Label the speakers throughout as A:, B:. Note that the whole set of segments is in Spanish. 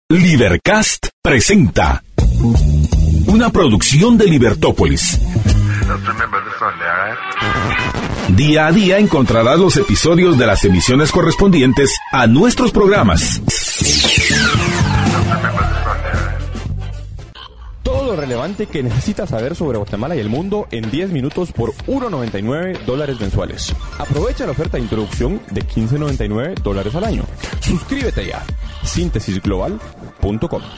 A: Libercast presenta una producción de Libertópolis. Día a día encontrarás los episodios de las emisiones correspondientes a nuestros programas.
B: Todo lo relevante que necesitas saber sobre Guatemala y el mundo en 10 minutos por $1.99 mensuales. Aprovecha la oferta de introducción de $15.99 al año. Suscríbete ya. Síntesisglobal.com.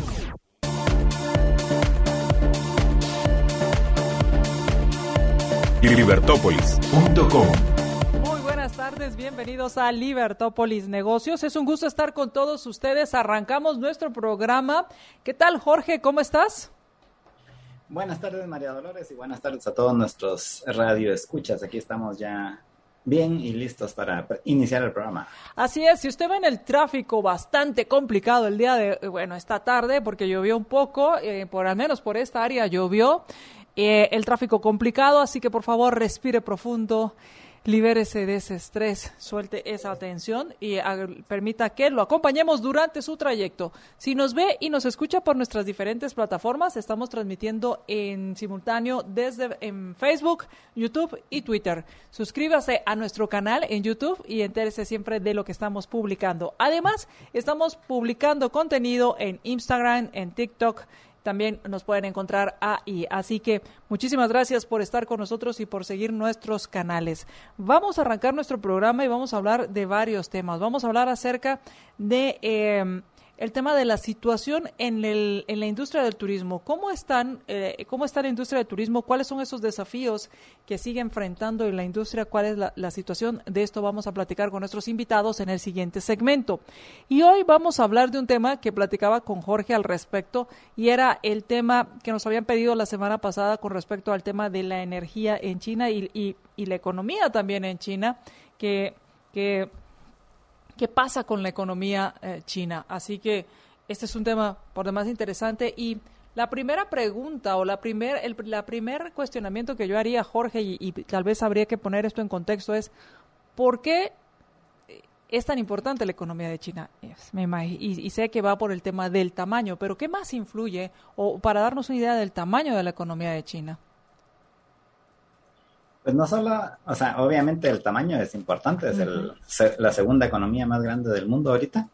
A: Libertópolis.com.
C: Muy buenas tardes, bienvenidos a Libertópolis Negocios. Es un gusto estar con todos ustedes. Arrancamos nuestro programa. ¿Qué tal, Jorge? ¿Cómo estás?
D: Buenas tardes, María Dolores, y buenas tardes a todos nuestros radioescuchas. Aquí estamos ya bien y listos para iniciar el programa.
C: Así es, si usted ve en el tráfico bastante complicado el día de, esta tarde, porque llovió un poco, al menos por esta área llovió, el tráfico complicado, así que por favor respire profundo, libérese de ese estrés, suelte esa tensión y permita que lo acompañemos durante su trayecto. Si nos ve y nos escucha por nuestras diferentes plataformas, estamos transmitiendo en simultáneo en Facebook, YouTube y Twitter. Suscríbase a nuestro canal en YouTube y entérese siempre de lo que estamos publicando. Además, estamos publicando contenido en Instagram, en TikTok. También nos pueden encontrar ahí. Así que muchísimas gracias por estar con nosotros y por seguir nuestros canales. Vamos a arrancar nuestro programa y vamos a hablar de varios temas. Vamos a hablar acerca de el tema de la situación en la industria del turismo. ¿Cómo está la industria del turismo? ¿Cuáles son esos desafíos que sigue enfrentando la industria? ¿Cuál es la situación? De esto vamos a platicar con nuestros invitados en el siguiente segmento. Y hoy vamos a hablar de un tema que platicaba con Jorge al respecto, y era el tema que nos habían pedido la semana pasada con respecto al tema de la energía en China y la economía también en China, ¿Qué pasa con la economía china? Así que este es un tema por demás interesante. Y la primera pregunta o la primer cuestionamiento que yo haría, Jorge, y tal vez habría que poner esto en contexto, es ¿por qué es tan importante la economía de China? Y sé que va por el tema del tamaño, pero ¿qué más influye? O para darnos una idea del tamaño de la economía de China.
D: Pues no solo, obviamente el tamaño es importante, es la segunda economía más grande del mundo ahorita,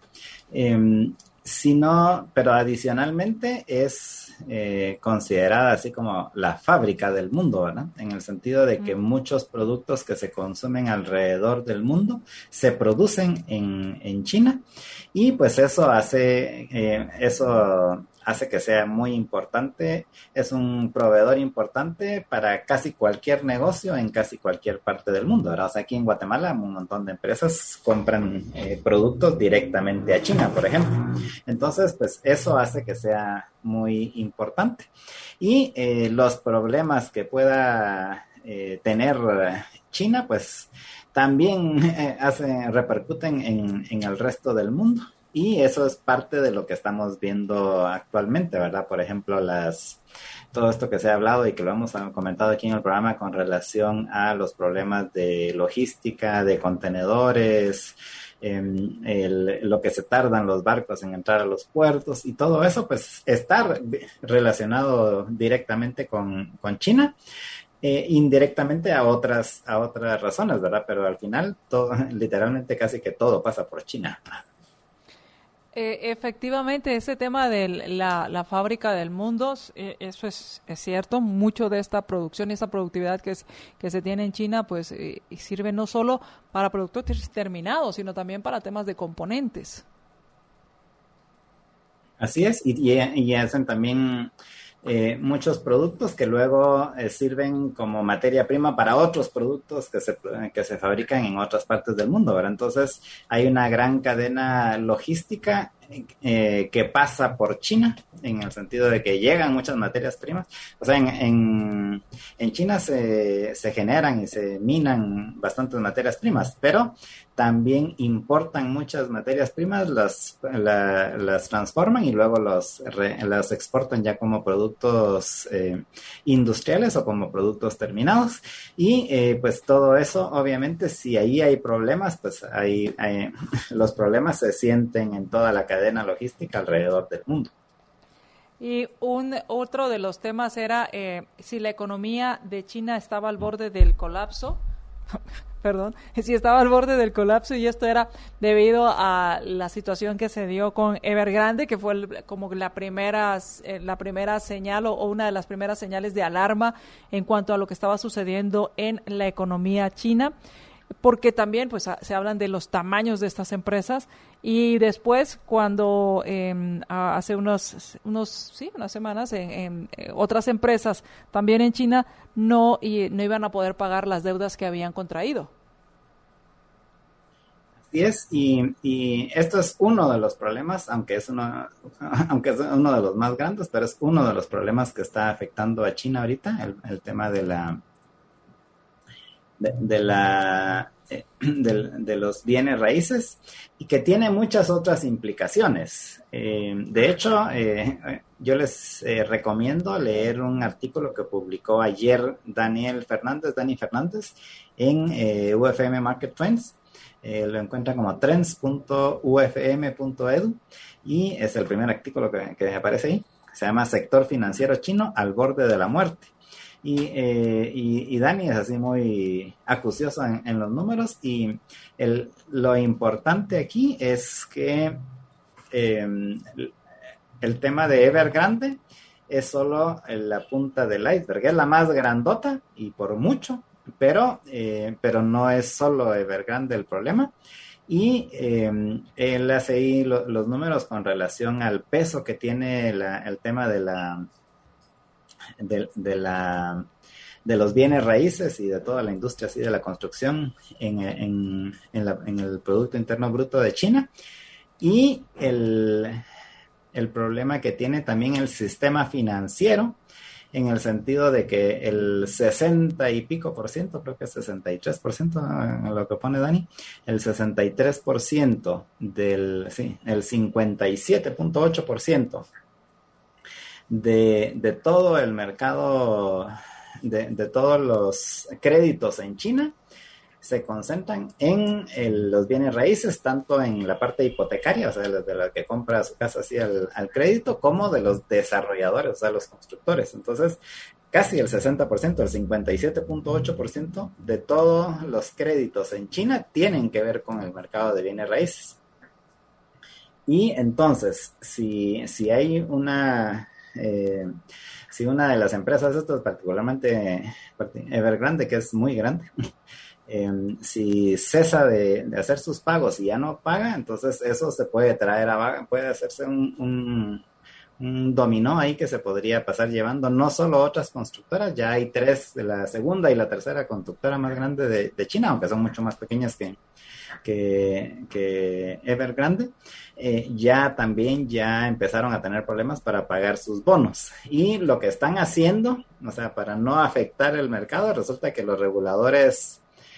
D: pero adicionalmente es considerada así como la fábrica del mundo, ¿verdad? En el sentido de que muchos productos que se consumen alrededor del mundo se producen en China, y pues eso hace que sea muy importante. Es un proveedor importante para casi cualquier negocio en casi cualquier parte del mundo, ¿verdad? O sea, aquí en Guatemala un montón de empresas compran productos directamente a China, por ejemplo. Entonces, pues eso hace que sea muy importante. Y los problemas que pueda tener China, pues también repercuten en el resto del mundo. Y eso es parte de lo que estamos viendo actualmente, ¿verdad? Por ejemplo, todo esto que se ha hablado y que lo hemos comentado aquí en el programa con relación a los problemas de logística, de contenedores, lo que se tardan los barcos en entrar a los puertos, y todo eso pues está relacionado directamente con China. Indirectamente a otras razones, ¿verdad? Pero al final, literalmente casi que todo pasa por China.
C: Efectivamente, ese tema de la fábrica del mundo, eso es cierto. Mucho de esta producción y esta productividad que se tiene en China, pues sirve no solo para productos terminados, sino también para temas de componentes.
D: Así es, y hacen también muchos productos que luego sirven como materia prima para otros productos que se fabrican en otras partes del mundo, ¿verdad? Entonces hay una gran cadena logística que pasa por China, en el sentido de que llegan muchas materias primas. O sea, en China se generan y se minan bastantes materias primas, pero también importan muchas materias primas, las transforman y luego las exportan ya como productos industriales o como productos terminados. Y pues todo eso, obviamente, si ahí hay problemas, pues los problemas se sienten en toda la cadena cadena logística alrededor del mundo.
C: Y otro de los temas era si la economía de China estaba al borde del colapso. Perdón, si estaba al borde del colapso, y esto era debido a la situación que se dio con Evergrande, que fue como la primera señal o una de las primeras señales de alarma en cuanto a lo que estaba sucediendo en la economía china, porque también pues se hablan de los tamaños de estas empresas. Y después, cuando hace unas semanas otras empresas también en China no iban a poder pagar las deudas que habían contraído.
D: Así es, y esto es uno de los problemas, aunque es uno de los más grandes, pero es uno de los problemas que está afectando a China ahorita, el tema de los bienes raíces, y que tiene muchas otras implicaciones. De hecho, yo les recomiendo leer un artículo que publicó ayer Dani Fernández, en UFM Market Trends. Lo encuentran como trends.ufm.edu, y es el primer artículo que aparece ahí. Se llama Sector Financiero Chino al borde de la muerte. Y Dani es así muy acucioso en los números, y lo importante aquí es que el tema de Evergrande es solo la punta del iceberg, es la más grandota y por mucho, pero no es solo Evergrande el problema. Y él hace ahí los números con relación al peso que tiene el tema de los bienes raíces y de toda la industria así de la construcción en el Producto Interno Bruto de China, y el problema que tiene también el sistema financiero, en el sentido de que el 60 y pico por ciento, creo que es 63%, lo que pone Dani, el 63% el 57.8% de todo el mercado, de todos los créditos en China, se concentran en los bienes raíces, tanto en la parte hipotecaria, o sea, de la que compra su casa así al crédito, como de los desarrolladores, o sea, los constructores. Entonces, casi el 60%, el 57.8% de todos los créditos en China tienen que ver con el mercado de bienes raíces. Y entonces, si hay si una de las empresas, esto es particularmente Evergrande, que es muy grande, si cesa de hacer sus pagos y ya no paga, entonces eso se puede traer puede hacerse un dominó ahí que se podría pasar llevando no solo otras constructoras, ya hay 3, de la segunda y la tercera constructora más grande de China, aunque son mucho más pequeñas que Evergrande, ya empezaron a tener problemas para pagar sus bonos. Y lo que están haciendo, o sea, para no afectar el mercado, resulta que los reguladores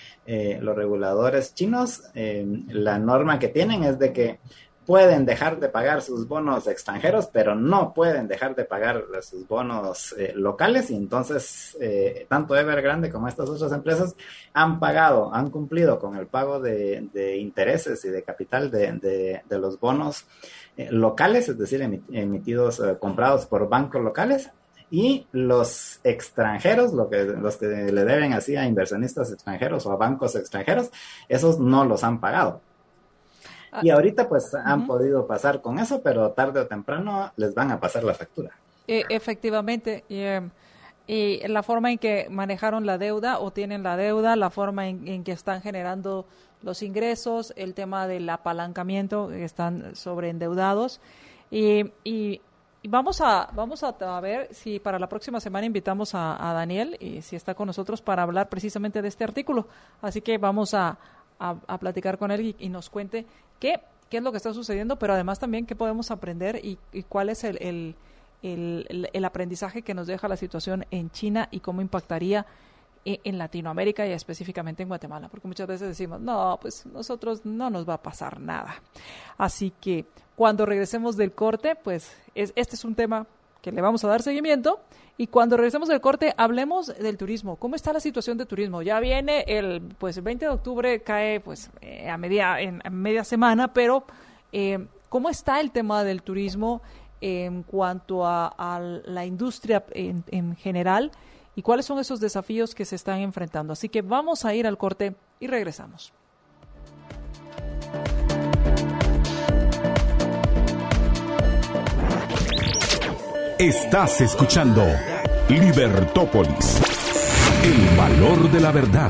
D: chinos, la norma que tienen es de que pueden dejar de pagar sus bonos extranjeros, pero no pueden dejar de pagar sus bonos locales, y entonces tanto Evergrande como estas otras empresas han cumplido con el pago de intereses y de capital de los bonos locales, es decir, emitidos, comprados por bancos locales. Y los extranjeros, los que le deben así a inversionistas extranjeros o a bancos extranjeros, esos no los han pagado. Y ahorita pues han podido pasar con eso, pero tarde o temprano les van a pasar la factura.
C: Efectivamente. Y la forma en que manejaron la deuda o tienen la deuda, la forma en que están generando los ingresos, el tema del apalancamiento, que están sobreendeudados. Y vamos a ver si para la próxima semana invitamos a Daniel, y si está con nosotros, para hablar precisamente de este artículo. Así que vamos a platicar con él y nos cuente qué es lo que está sucediendo, pero además también qué podemos aprender y cuál es el aprendizaje que nos deja la situación en China y cómo impactaría en Latinoamérica y específicamente en Guatemala, porque muchas veces decimos, no, pues nosotros no nos va a pasar nada. Así que cuando regresemos del corte, pues este es un tema que le vamos a dar seguimiento, y cuando regresemos del corte hablemos del turismo. ¿Cómo está la situación de turismo? Ya viene el 20 de octubre, cae pues en media semana, pero ¿Cómo está el tema del turismo en cuanto a la industria en general y cuáles son esos desafíos que se están enfrentando? Así que vamos a ir al corte y regresamos.
A: Estás escuchando Libertópolis, el valor de la verdad.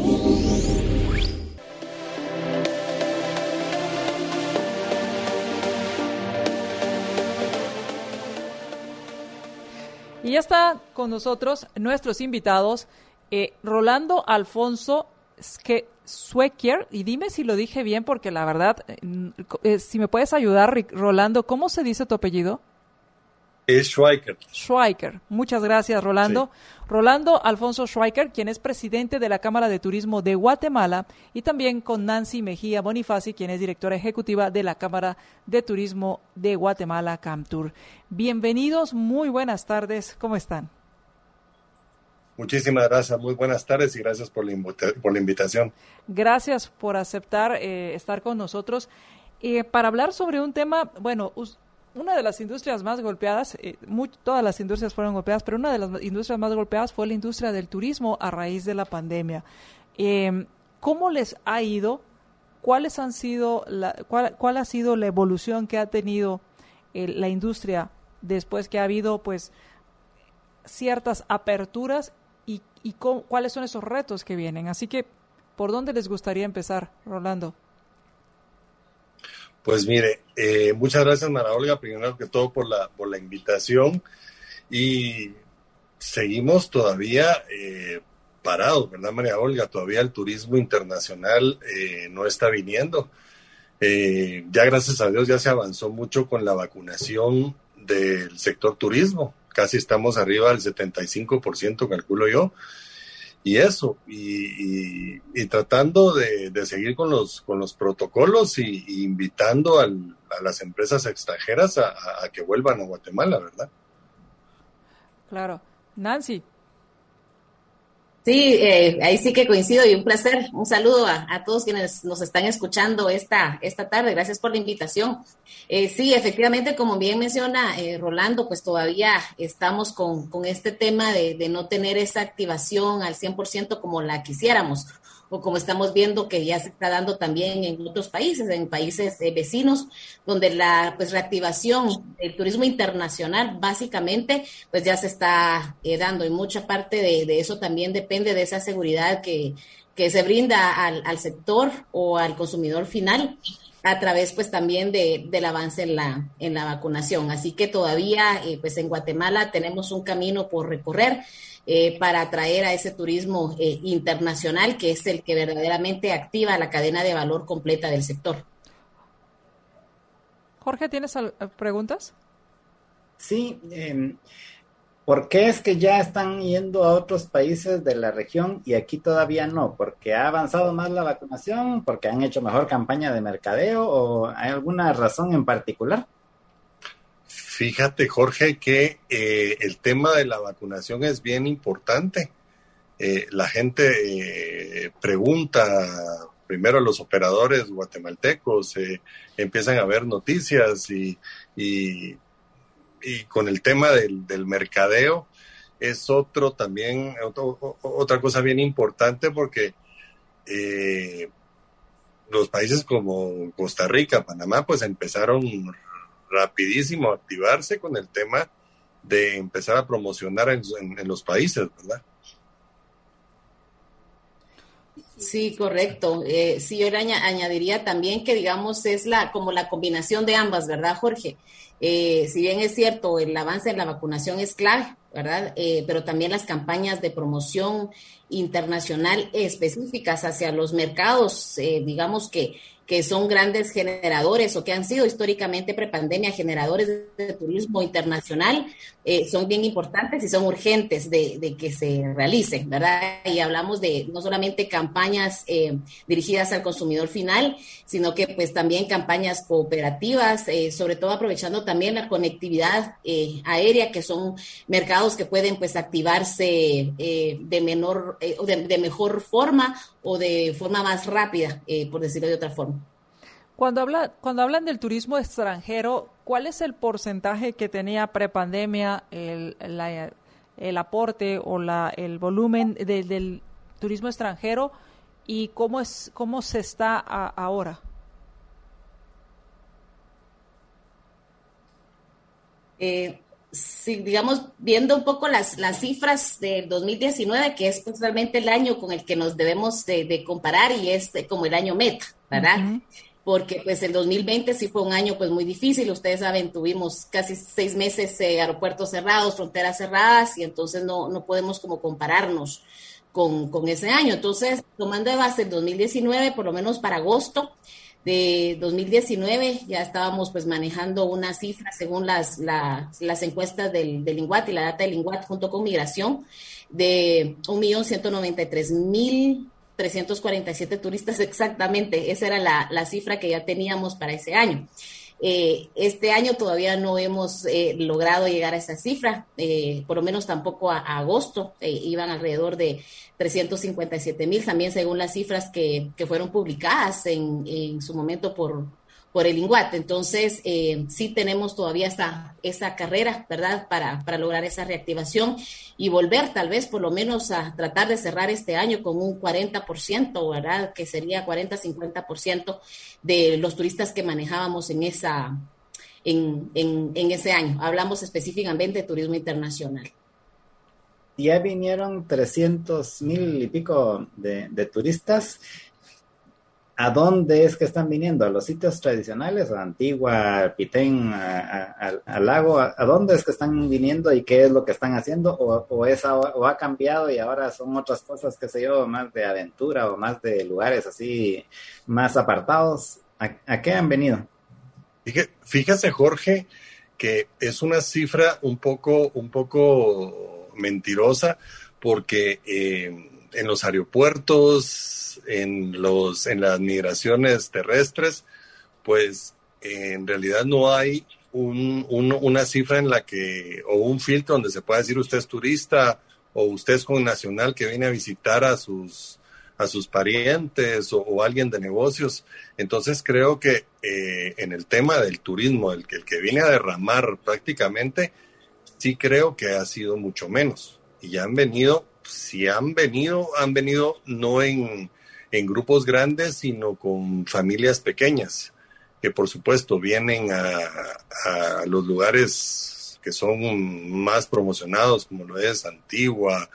C: Y ya está con nosotros nuestros invitados, Rolando Alfonso Schweikert, y dime si lo dije bien porque la verdad, si me puedes ayudar, Rolando, ¿cómo se dice tu apellido?
E: Es Schweikert.
C: Schweikert. Muchas gracias, Rolando. Sí. Rolando Alfonso Schweikert, quien es presidente de la Cámara de Turismo de Guatemala, y también con Nancy Mejía Bonifaci, quien es directora ejecutiva de la Cámara de Turismo de Guatemala, Camtur. Bienvenidos, muy buenas tardes. ¿Cómo están?
E: Muchísimas gracias, muy buenas tardes y gracias por la invitación.
C: Gracias por aceptar estar con nosotros para hablar sobre un tema, bueno, una de las industrias más golpeadas, todas las industrias fueron golpeadas, pero una de las industrias más golpeadas fue la industria del turismo a raíz de la pandemia. ¿Cómo les ha ido? ¿Cuál ha sido la evolución que ha tenido la industria después que ha habido pues ciertas aperturas y cuáles son esos retos que vienen? Así que, ¿por dónde les gustaría empezar, Rolando?
E: Pues mire, muchas gracias, Mara Olga, primero que todo por la invitación, y seguimos todavía parados, ¿verdad, María Olga? Todavía el turismo internacional no está viniendo. Ya gracias a Dios ya se avanzó mucho con la vacunación del sector turismo, casi estamos arriba del 75%, calculo yo. Y eso, y tratando de seguir con los protocolos y invitando a las empresas extranjeras a que vuelvan a Guatemala, ¿verdad? Claro.
C: Nancy.
F: Sí, ahí sí que coincido y un placer. Un saludo a todos quienes nos están escuchando esta tarde. Gracias por la invitación. Sí, efectivamente, como bien menciona Rolando, pues todavía estamos con este tema de no tener esa activación al 100% como la quisiéramos, o como estamos viendo que ya se está dando también en otros países, en países vecinos, donde la pues reactivación del turismo internacional básicamente pues ya se está dando, y mucha parte de eso también depende de esa seguridad que se brinda al sector o al consumidor final a través pues también del avance en la vacunación. Así que todavía pues en Guatemala tenemos un camino por recorrer para atraer a ese turismo internacional, que es el que verdaderamente activa la cadena de valor completa del sector.
C: Jorge, ¿tienes preguntas?
D: Sí, ¿por qué es que ya están yendo a otros países de la región y aquí todavía no? ¿Porque ha avanzado más la vacunación? ¿Porque han hecho mejor campaña de mercadeo? ¿O hay alguna razón en particular?
E: Fíjate, Jorge, que el tema de la vacunación es bien importante. La gente pregunta primero a los operadores guatemaltecos, empiezan a ver noticias y con el tema del mercadeo es otra cosa bien importante, porque los países como Costa Rica, Panamá, pues empezaron rapidísimo a activarse con el tema de empezar a promocionar en los países, ¿verdad?
F: Sí, correcto. Sí, yo le añadiría también que, digamos, es como la combinación de ambas, ¿verdad, Jorge? Si bien es cierto, el avance en la vacunación es clave, ¿verdad? Pero también las campañas de promoción internacional específicas hacia los mercados, digamos que son grandes generadores, o que han sido históricamente prepandemia generadores de turismo internacional, son bien importantes y son urgentes de que se realicen, ¿verdad? Y hablamos de no solamente campañas dirigidas al consumidor final, sino que pues también campañas cooperativas, sobre todo aprovechando también la conectividad aérea, que son mercados que pueden pues activarse de mejor forma o de forma más rápida, por decirlo de otra forma.
C: Cuando hablan del turismo extranjero, ¿cuál es el porcentaje que tenía prepandemia el aporte o el volumen del turismo extranjero y cómo se está ahora?
F: Sí, digamos, viendo un poco las cifras del 2019, que es pues realmente el año con el que nos debemos de comparar y es como el año meta, ¿verdad? Uh-huh. Porque pues el 2020 sí fue un año pues muy difícil, ustedes saben, tuvimos casi 6 meses aeropuertos cerrados, fronteras cerradas, y entonces no podemos como compararnos con ese año. Entonces, tomando de base el 2019, por lo menos para agosto de 2019, ya estábamos pues manejando una cifra según las encuestas del INGUAT y la data del INGUAT junto con migración de 1.193.347 turistas exactamente. Esa era la cifra que ya teníamos para ese año. Este año todavía no hemos logrado llegar a esa cifra, por lo menos tampoco a agosto, iban alrededor de 357,000, también según las cifras que fueron publicadas en su momento por el INGUAT. Entonces, sí tenemos todavía esa carrera, ¿verdad?, para lograr esa reactivación y volver tal vez por lo menos a tratar de cerrar este año con un 40%, ¿verdad?, que sería 40-50% de los turistas que manejábamos en ese año. Hablamos específicamente de turismo internacional.
D: Ya vinieron 300,000 y pico de turistas. ¿A dónde es que están viniendo? ¿A los sitios tradicionales? ¿A Antigua, Pitén, al lago? ¿A dónde es que están viniendo y qué es lo que están haciendo? ¿O ha cambiado y ahora son otras cosas, qué sé yo, más de aventura o más de lugares así más apartados? ¿A qué han venido?
E: Fíjese, Jorge, que es una cifra un poco mentirosa, porque en los aeropuertos, en las migraciones terrestres, pues en realidad no hay una cifra en la que, o un filtro donde se pueda decir usted es turista o usted es connacional que viene a visitar a sus parientes o alguien de negocios. Entonces creo que en el tema del turismo, el que viene a derramar prácticamente, sí creo que ha sido mucho menos. Y ya han venido, si han venido no en grupos grandes, sino con familias pequeñas, que por supuesto vienen a los lugares que son más promocionados, como lo es Antigua,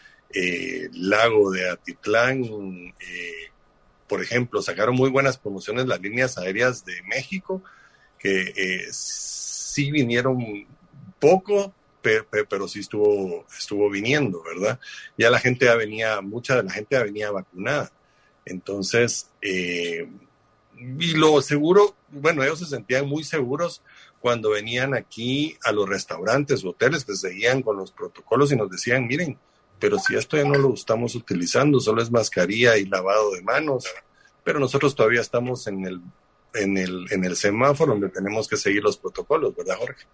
E: Lago de Atitlán. Por ejemplo, sacaron muy buenas promociones las líneas aéreas de México, que sí vinieron poco, pero sí estuvo viniendo, ¿verdad? Ya mucha de la gente ya venía vacunada. Entonces, y lo seguro, bueno, ellos se sentían muy seguros cuando venían aquí a los restaurantes, hoteles, que seguían con los protocolos y nos decían, miren, pero si esto ya no lo estamos utilizando, solo es mascarilla y lavado de manos, pero nosotros todavía estamos en el semáforo donde tenemos que seguir los protocolos, ¿verdad, Jorge?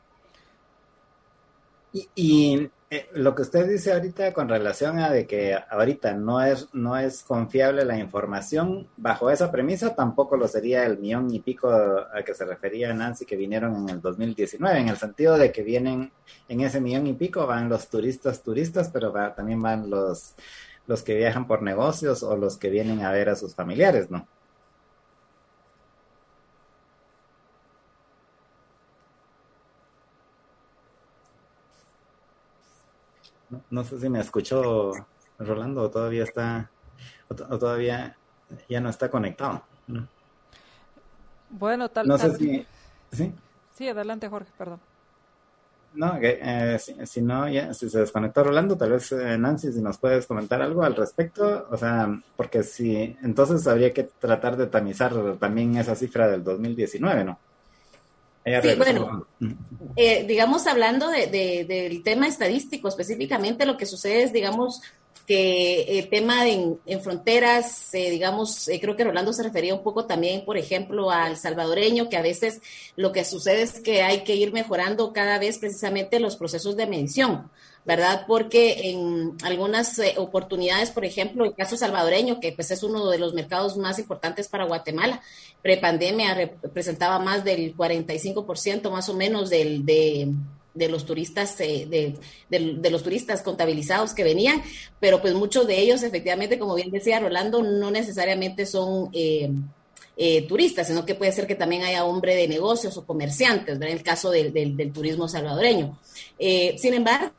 D: Y lo que usted dice ahorita con relación a de que ahorita no es confiable la información, bajo esa premisa tampoco lo sería el 1,000,000 y pico al que se refería Nancy que vinieron en el 2019, en el sentido de que vienen en ese 1,000,000 y pico, van los turistas, pero también van los que viajan por negocios o los que vienen a ver a sus familiares, ¿no? No sé si me escuchó Rolando o todavía todavía ya no está conectado.
C: Bueno,
D: no sé si ¿sí?
C: Sí, adelante, Jorge, perdón.
D: No, si se desconectó Rolando, tal vez Nancy, si nos puedes comentar algo al respecto, o sea, porque si entonces habría que tratar de tamizar también esa cifra del 2019, ¿no?
F: Sí, bueno, digamos, hablando del tema estadístico específicamente, lo que sucede es, digamos, que el tema en fronteras, digamos, creo que Rolando se refería un poco también, por ejemplo, al salvadoreño, que a veces lo que sucede es que hay que ir mejorando cada vez precisamente los procesos de medición, ¿verdad? Porque en algunas oportunidades, por ejemplo, el caso salvadoreño, que pues es uno de los mercados más importantes para Guatemala, prepandemia representaba más del 45% más o menos de los turistas de los turistas contabilizados que venían, pero pues muchos de ellos efectivamente, como bien decía Rolando, no necesariamente son turistas, sino que puede ser que también haya hombre de negocios o comerciantes, ¿verdad? En el caso del turismo salvadoreño. Sin embargo,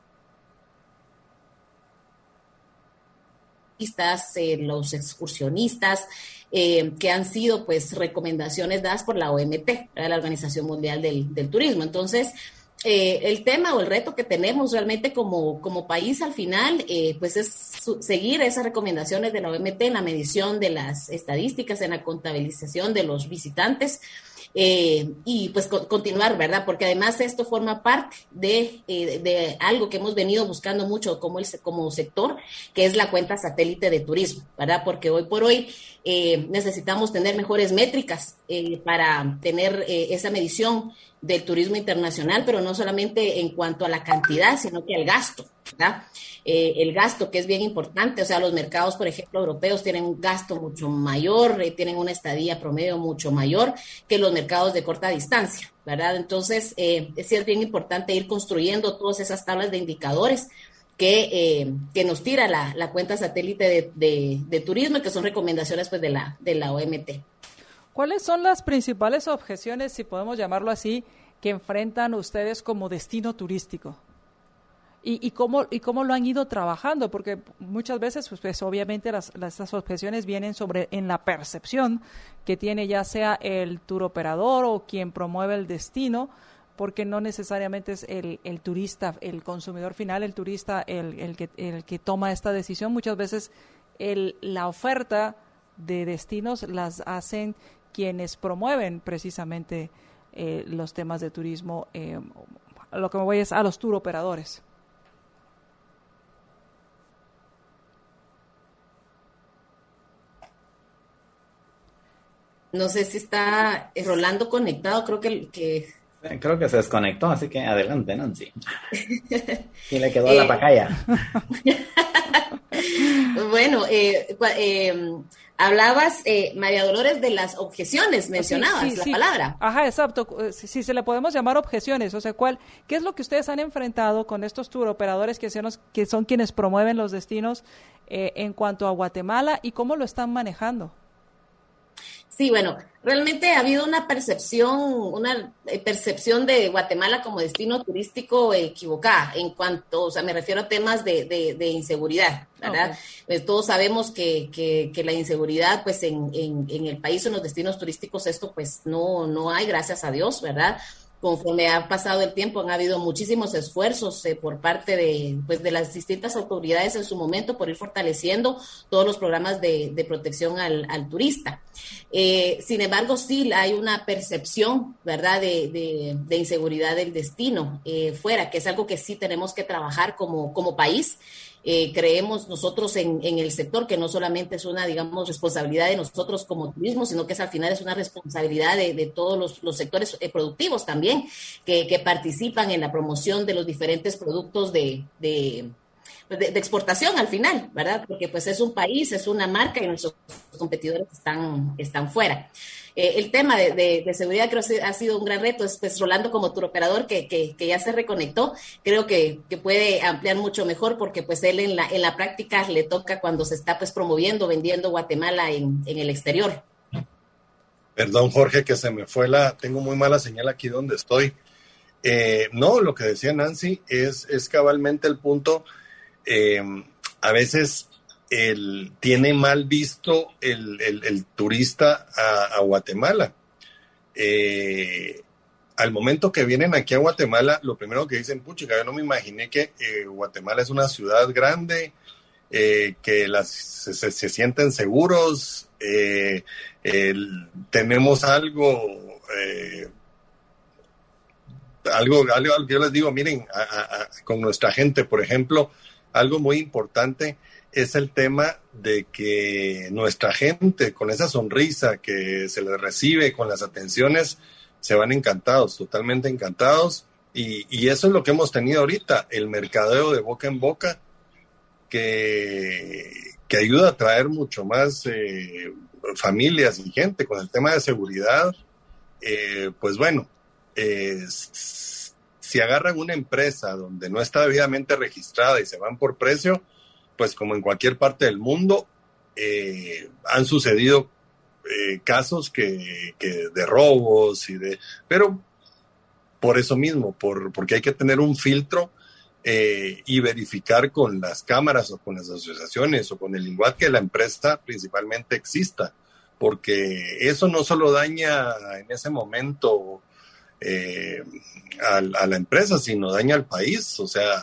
F: los excursionistas, que han sido pues recomendaciones dadas por la OMT, la Organización Mundial del Turismo. Entonces, el tema o el reto que tenemos realmente como país al final, pues es seguir esas recomendaciones de la OMT en la medición de las estadísticas, en la contabilización de los visitantes, y pues continuar, ¿verdad? Porque además esto forma parte de algo que hemos venido buscando mucho como sector, que es la cuenta satélite de turismo, ¿verdad? Porque hoy por hoy necesitamos tener mejores métricas para tener esa medición del turismo internacional, pero no solamente en cuanto a la cantidad, sino que al gasto, ¿verdad? El gasto, que es bien importante, o sea, los mercados, por ejemplo, europeos tienen un gasto mucho mayor, tienen una estadía promedio mucho mayor que los mercados de corta distancia, ¿verdad? Entonces, es bien importante ir construyendo todas esas tablas de indicadores que nos tira la cuenta satélite de turismo, que son recomendaciones pues de la OMT.
C: ¿Cuáles son las principales objeciones, si podemos llamarlo así, que enfrentan ustedes como destino turístico? ¿Y cómo lo han ido trabajando? Porque muchas veces, pues obviamente, estas objeciones vienen en la percepción que tiene ya sea el tour operador o quien promueve el destino, porque no necesariamente es el turista, el consumidor final, el turista, el que toma esta decisión. Muchas veces la oferta de destinos las hacen quienes promueven precisamente los temas de turismo. Lo que me voy es a los tour operadores.
F: No sé si está Rolando conectado, creo que
D: se desconectó, así que adelante, Nancy. Y le quedó la pacaya.
F: Bueno, hablabas, María Dolores, de las objeciones, mencionabas la palabra.
C: Ajá, exacto. Si se le podemos llamar objeciones, o sea, ¿qué es lo que ustedes han enfrentado con estos tour operadores que son quienes promueven los destinos en cuanto a Guatemala y cómo lo están manejando?
F: Sí, bueno, realmente ha habido una percepción de Guatemala como destino turístico equivocada en cuanto, o sea, me refiero a temas de inseguridad, ¿verdad? Okay. Pues todos sabemos que la inseguridad, pues en el país, en los destinos turísticos, esto pues no hay, gracias a Dios, ¿verdad? Conforme ha pasado el tiempo, han habido muchísimos esfuerzos por parte de las distintas autoridades en su momento por ir fortaleciendo todos los programas de protección al turista. Sin embargo, sí hay una percepción, ¿verdad?, de inseguridad del destino fuera, que es algo que sí tenemos que trabajar como país. Creemos nosotros en el sector que no solamente es una, digamos, responsabilidad de nosotros como turismo, sino que al final es una responsabilidad de todos los sectores productivos también que participan en la promoción de los diferentes productos de exportación al final, ¿verdad? Porque pues es un país, es una marca y nuestros competidores están fuera. El tema de seguridad creo que ha sido un gran reto. Pues Rolando, como tour operador que ya se reconectó, creo que puede ampliar mucho mejor, porque pues él en la práctica le toca cuando se está pues promoviendo, vendiendo Guatemala en el exterior.
E: Perdón, Jorge, que se me fue tengo muy mala señal aquí donde estoy. No, lo que decía Nancy es cabalmente el punto. A veces tiene mal visto el turista a Guatemala. Al momento que vienen aquí a Guatemala, lo primero que dicen, puchica, yo no me imaginé que Guatemala es una ciudad grande, que se sienten seguros, tenemos algo que yo les digo, miren, con nuestra gente, por ejemplo, algo muy importante es el tema de que nuestra gente, con esa sonrisa que se les recibe, con las atenciones, se van encantados, totalmente encantados. Y eso es lo que hemos tenido ahorita, el mercadeo de boca en boca, que ayuda a traer mucho más familias y gente. Con el tema de seguridad, pues bueno, si agarran una empresa donde no está debidamente registrada y se van por precio, pues como en cualquier parte del mundo, han sucedido casos que de robos pero por eso mismo, porque hay que tener un filtro y verificar con las cámaras o con las asociaciones o con el INGUAT que la empresa principalmente exista, porque eso no solo daña en ese momento a la empresa, sino daña al país. O sea,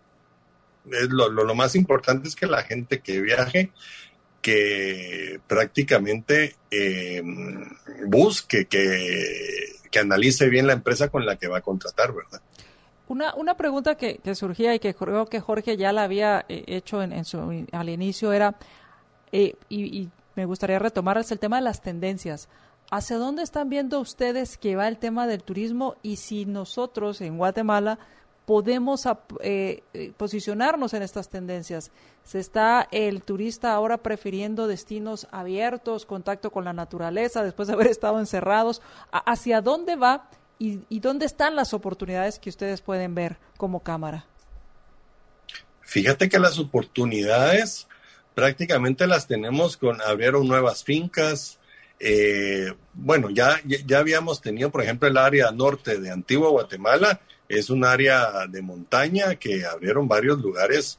E: lo más importante es que la gente que viaje, que prácticamente busque, que analice bien la empresa con la que va a contratar, ¿verdad?
C: Una pregunta que surgía y que creo que Jorge ya la había hecho al inicio era, y me gustaría retomar, es el tema de las tendencias. ¿Hacia dónde están viendo ustedes que va el tema del turismo y si nosotros en Guatemala podemos posicionarnos en estas tendencias? ¿Se está el turista ahora prefiriendo destinos abiertos, contacto con la naturaleza, después de haber estado encerrados? ¿Hacia dónde va y dónde están las oportunidades que ustedes pueden ver como cámara?
E: Fíjate que las oportunidades prácticamente las tenemos abrieron nuevas fincas. Bueno, ya habíamos tenido, por ejemplo, el área norte de Antigua Guatemala. Es un área de montaña que abrieron varios lugares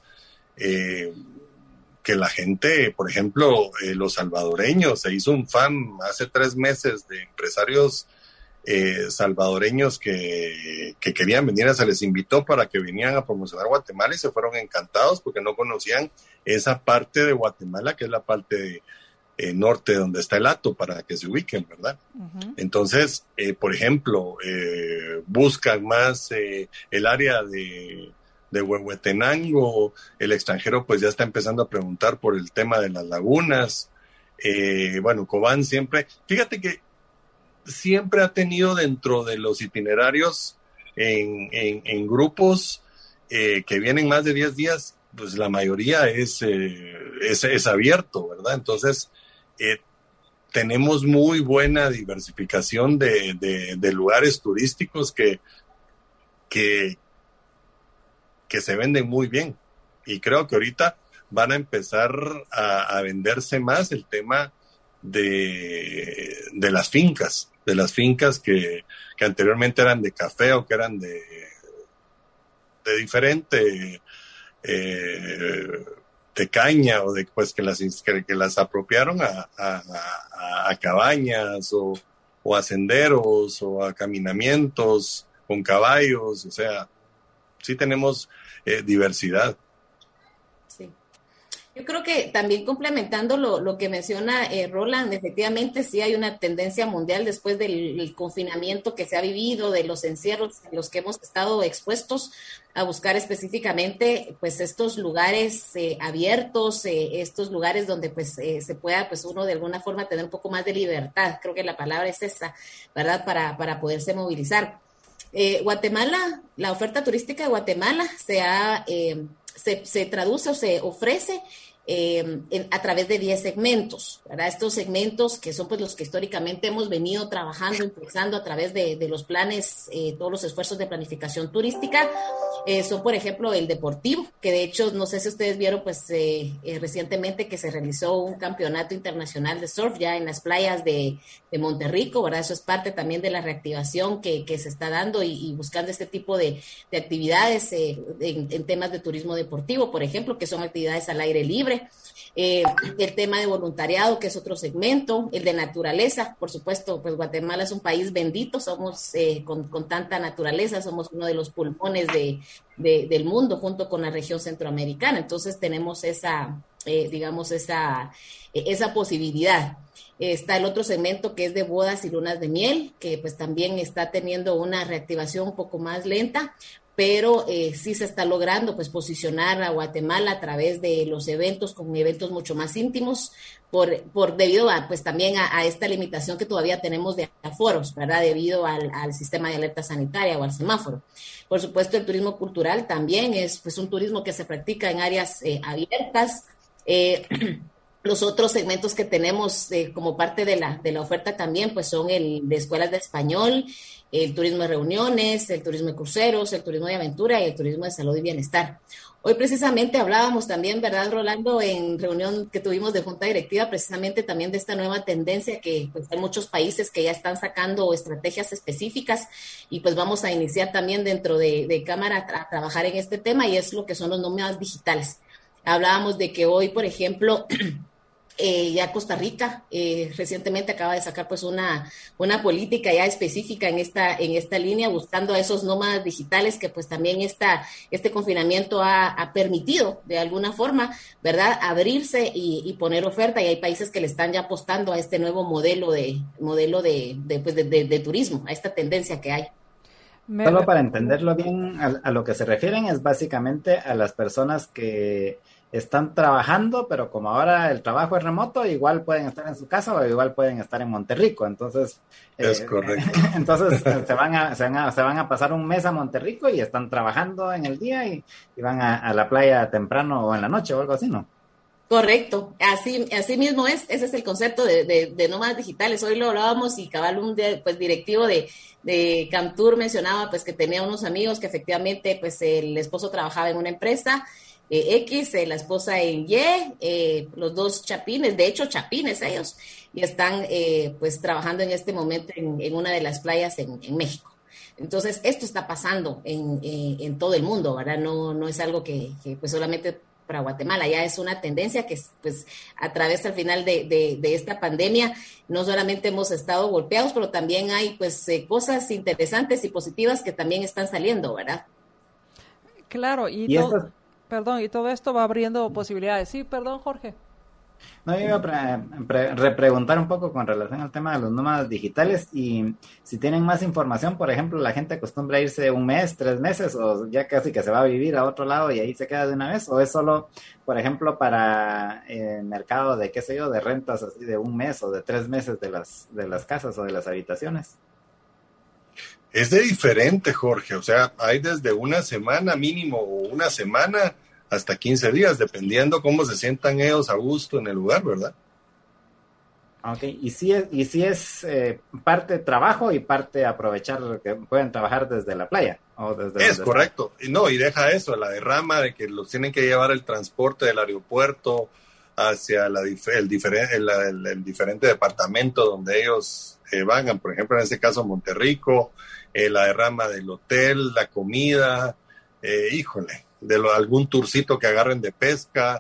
E: que la gente, por ejemplo, los salvadoreños, se hizo un fan hace 3 meses de empresarios salvadoreños que querían venir, se les invitó para que vinieran a promocionar Guatemala y se fueron encantados porque no conocían esa parte de Guatemala, que es la parte norte donde está el Hato, para que se ubiquen, ¿verdad? Uh-huh. Entonces, por ejemplo, buscan más el área de Huehuetenango. El extranjero pues ya está empezando a preguntar por el tema de las lagunas. Bueno, Cobán siempre, fíjate que siempre ha tenido dentro de los itinerarios en grupos que vienen más de 10 días, pues la mayoría es abierto, ¿verdad? Entonces, tenemos muy buena diversificación de lugares turísticos que se venden muy bien. Y creo que ahorita van a empezar a venderse más el tema de las fincas que anteriormente eran de café o que eran de diferente de caña, o de pues que las apropiaron a cabañas o a senderos o a caminamientos con caballos. O sea, sí tenemos diversidad.
F: Sí. Yo creo que también complementando lo que menciona Roland, efectivamente sí hay una tendencia mundial después del confinamiento que se ha vivido, de los encierros en los que hemos estado expuestos, a buscar específicamente pues estos lugares abiertos, estos lugares donde pues se pueda pues uno de alguna forma tener un poco más de libertad. Creo que la palabra es esa, ¿verdad? Para poderse movilizar. Guatemala, la oferta turística de Guatemala se traduce o se ofrece a través de 10 segmentos, ¿verdad? Estos segmentos que son pues los que históricamente hemos venido trabajando, impulsando a través de los planes, todos los esfuerzos de planificación turística, son por ejemplo el deportivo, que de hecho no sé si ustedes vieron pues recientemente que se realizó un campeonato internacional de surf ya en las playas de Monterrico, ¿verdad? Eso es parte también de la reactivación que se está dando y buscando este tipo de actividades en temas de turismo deportivo, por ejemplo, que son actividades al aire libre. El tema de voluntariado, que es otro segmento, el de naturaleza, por supuesto, pues Guatemala es un país bendito, somos con tanta naturaleza, somos uno de los pulmones del mundo junto con la región centroamericana, entonces tenemos esa digamos, esa posibilidad. Está el otro segmento que es de bodas y lunas de miel, que pues también está teniendo una reactivación un poco más lenta, pero sí se está logrando pues posicionar a Guatemala a través de los eventos, con eventos mucho más íntimos, debido a pues también a esta limitación que todavía tenemos de aforos, ¿verdad? Debido al sistema de alerta sanitaria o al semáforo. Por supuesto, el turismo cultural también es pues un turismo que se practica en áreas abiertas. Los otros segmentos que tenemos como parte de la oferta también, pues son el de escuelas de español, el turismo de reuniones, el turismo de cruceros, el turismo de aventura y el turismo de salud y bienestar. Hoy precisamente hablábamos también, ¿verdad, Rolando? En reunión que tuvimos de junta directiva, precisamente también de esta nueva tendencia que pues hay muchos países que ya están sacando estrategias específicas y pues vamos a iniciar también dentro de Cámara a trabajar en este tema, y es lo que son los nómadas digitales. Hablábamos de que hoy, por ejemplo, ya Costa Rica recientemente acaba de sacar pues una política ya específica en esta línea, buscando a esos nómadas digitales que pues también este confinamiento ha permitido de alguna forma, ¿verdad?, abrirse y poner oferta, y hay países que le están ya apostando a este nuevo modelo de turismo, a esta tendencia que hay.
D: Solo para entenderlo bien, a lo que se refieren es básicamente a las personas que están trabajando, pero como ahora el trabajo es remoto, igual pueden estar en su casa o igual pueden estar en Monterrico. Entonces,
E: es correcto.
D: Entonces se van a pasar un mes a Monterrico y están trabajando en el día y van a la playa temprano o en la noche o algo así, ¿no?
F: Correcto, así mismo es. Ese es el concepto de nómadas digitales. Hoy lo hablábamos y cabal un directivo de Camtur mencionaba pues que tenía unos amigos que efectivamente pues el esposo trabajaba en una empresa X, la esposa en Y, los dos chapines, de hecho chapines ellos, y están pues trabajando en este momento en una de las playas en México. Entonces esto está pasando en todo el mundo, ¿verdad? No es algo que pues solamente para Guatemala, ya es una tendencia que pues a través al final de esta pandemia no solamente hemos estado golpeados, pero también hay pues cosas interesantes y positivas que también están saliendo, ¿verdad?
C: Claro, y todo esto va abriendo posibilidades. Sí, perdón, Jorge.
D: No, yo iba a repreguntar un poco con relación al tema de los nómadas digitales, y si tienen más información. Por ejemplo, la gente acostumbra a irse un mes, 3 meses, o ya casi que se va a vivir a otro lado y ahí se queda de una vez, o es solo, por ejemplo, para el mercado de, qué sé yo, de rentas así de un mes o de 3 meses de las casas o de las habitaciones.
E: Es de diferente, Jorge. O sea, hay desde una semana mínimo o una semana hasta 15 días, dependiendo cómo se sientan ellos a gusto en el lugar, ¿verdad?
D: Ok, y si es parte trabajo y parte aprovechar que pueden trabajar desde la playa. O desde
E: es correcto. Y deja eso, la derrama de que los tienen que llevar el transporte del aeropuerto hacia el diferente departamento donde ellos van. Por ejemplo, en este caso Monterrico, la derrama del hotel, la comida, algún tourcito que agarren de pesca,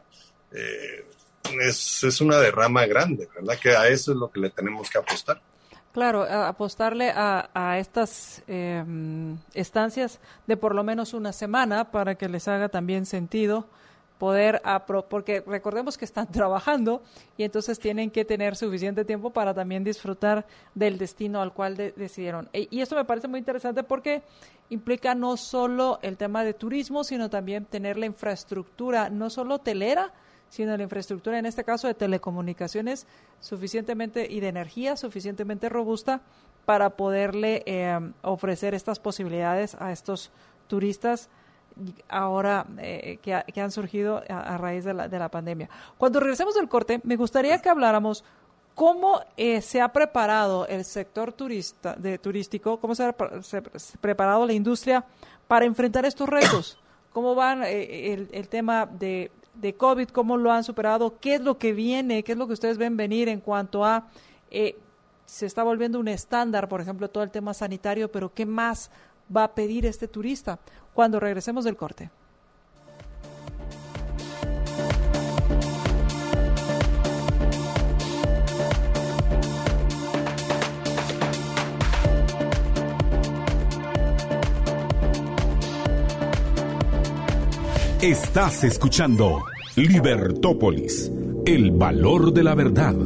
E: es una derrama grande, ¿verdad? Que a eso es lo que le tenemos que apostar.
C: Claro, apostarle a estas estancias de por lo menos una semana para que les haga también sentido poder, porque recordemos que están trabajando y entonces tienen que tener suficiente tiempo para también disfrutar del destino al cual decidieron. Y esto me parece muy interesante porque implica no solo el tema de turismo, sino también tener la infraestructura, no solo hotelera, sino la infraestructura, en este caso de telecomunicaciones, suficientemente y de energía suficientemente robusta para poderle ofrecer estas posibilidades a estos turistas ahora que han surgido a raíz de la pandemia. Cuando regresemos del corte, me gustaría que habláramos cómo se ha preparado el sector turístico, cómo se ha preparado la industria para enfrentar estos retos, cómo van el tema de COVID, cómo lo han superado, qué es lo que viene, qué es lo que ustedes ven venir en cuanto a se está volviendo un estándar, por ejemplo, todo el tema sanitario, pero qué más va a pedir este turista cuando regresemos del corte.
A: Estás escuchando Libertópolis, el valor de la verdad.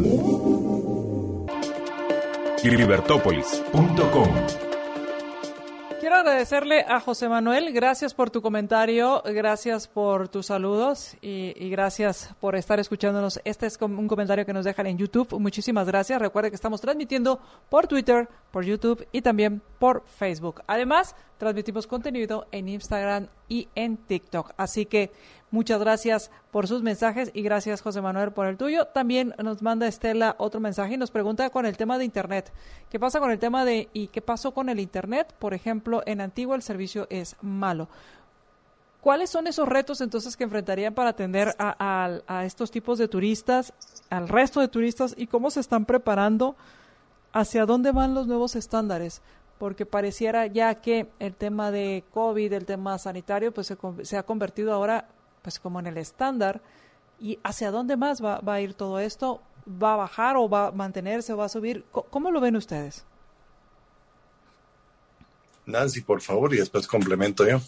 A: Libertópolis.com.
C: Quiero agradecerle a José Manuel, gracias por tu comentario, gracias por tus saludos y gracias por estar escuchándonos. Este es un comentario que nos dejan en YouTube. Muchísimas gracias. Recuerde que estamos transmitiendo por Twitter, por YouTube y también por Facebook. Además, transmitimos contenido en Instagram y en TikTok. Así que muchas gracias por sus mensajes y gracias, José Manuel, por el tuyo. También nos manda Estela otro mensaje y nos pregunta con el tema de Internet. ¿Qué pasa con el tema de y qué pasó con el Internet? Por ejemplo, en Antigua el servicio es malo. ¿Cuáles son esos retos entonces que enfrentarían para atender a estos tipos de turistas, al resto de turistas y cómo se están preparando? ¿Hacia dónde van los nuevos estándares? Porque pareciera ya que el tema de COVID, el tema sanitario, pues se ha convertido ahora pues como en el estándar. ¿Y hacia dónde más va a ir todo esto? ¿Va a bajar o va a mantenerse o va a subir? ¿Cómo lo ven ustedes?
E: Nancy, por favor, y después complemento yo.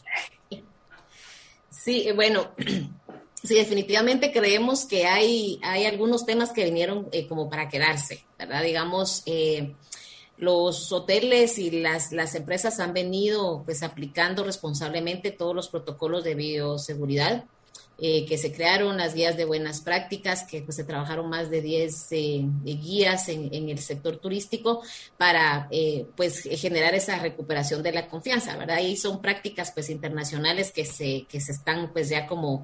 F: Sí, bueno, sí, definitivamente creemos que hay algunos temas que vinieron como para quedarse, ¿verdad? Digamos, los hoteles y las empresas han venido pues aplicando responsablemente todos los protocolos de bioseguridad que se crearon, las guías de buenas prácticas, que pues se trabajaron más de 10 guías en el sector turístico para pues generar esa recuperación de la confianza, ¿verdad? Y son prácticas pues internacionales que se están pues ya como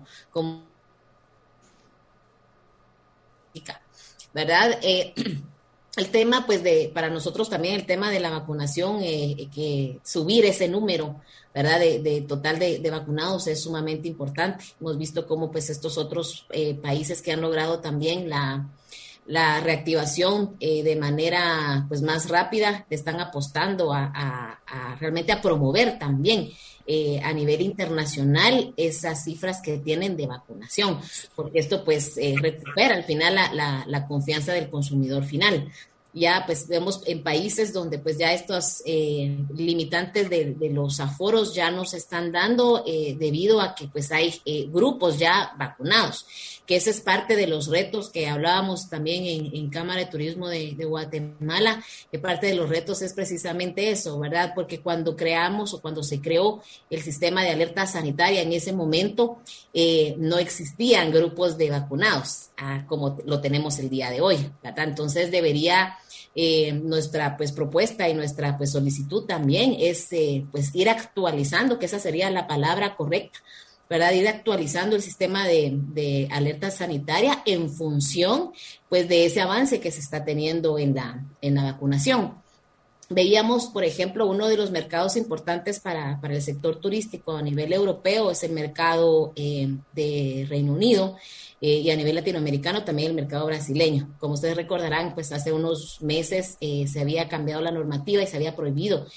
F: ¿verdad? El tema, pues, para nosotros también el tema de la vacunación, que subir ese número, ¿verdad? De total de vacunados es sumamente importante. Hemos visto cómo, pues, estos otros países que han logrado también la reactivación de manera, pues, más rápida, están apostando a realmente a promover también a nivel internacional esas cifras que tienen de vacunación, porque esto pues recupera al final la confianza del consumidor final. Ya pues vemos en países donde pues ya estos limitantes de los aforos ya no se están dando debido a que pues hay grupos ya vacunados, que ese es parte de los retos que hablábamos también en Cámara de Turismo de Guatemala, que parte de los retos es precisamente eso, ¿verdad? Porque cuando creamos o cuando se creó el sistema de alerta sanitaria en ese momento, no existían grupos de vacunados como lo tenemos el día de hoy, ¿verdad? Entonces debería nuestra pues propuesta y nuestra pues solicitud también es pues ir actualizando, que esa sería la palabra correcta, ¿verdad? Ir actualizando el sistema de alerta sanitaria en función pues de ese avance que se está teniendo en la vacunación. Veíamos, por ejemplo, uno de los mercados importantes para el sector turístico a nivel europeo es el mercado de Reino Unido, y a nivel latinoamericano también el mercado brasileño. Como ustedes recordarán, pues hace unos meses se había cambiado la normativa y se había prohibido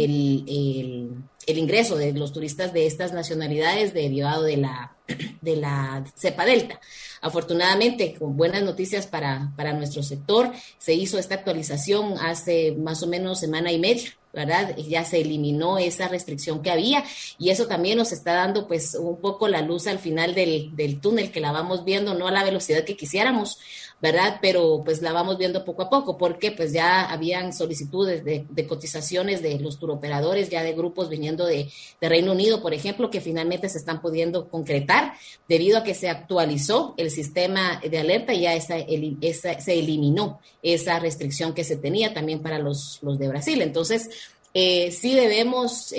F: el ingreso de los turistas de estas nacionalidades derivado de la cepa delta. Afortunadamente, con buenas noticias para nuestro sector, se hizo esta actualización hace más o menos semana y media, ¿verdad? Ya se eliminó esa restricción que había y eso también nos está dando pues un poco la luz al final del túnel, que la vamos viendo, no a la velocidad que quisiéramos, ¿verdad? Pero pues la vamos viendo poco a poco, porque pues ya habían solicitudes de cotizaciones de los turoperadores, ya de grupos viniendo de Reino Unido, por ejemplo, que finalmente se están pudiendo concretar debido a que se actualizó el sistema de alerta y ya se eliminó esa restricción que se tenía también para los de Brasil. Entonces, sí debemos,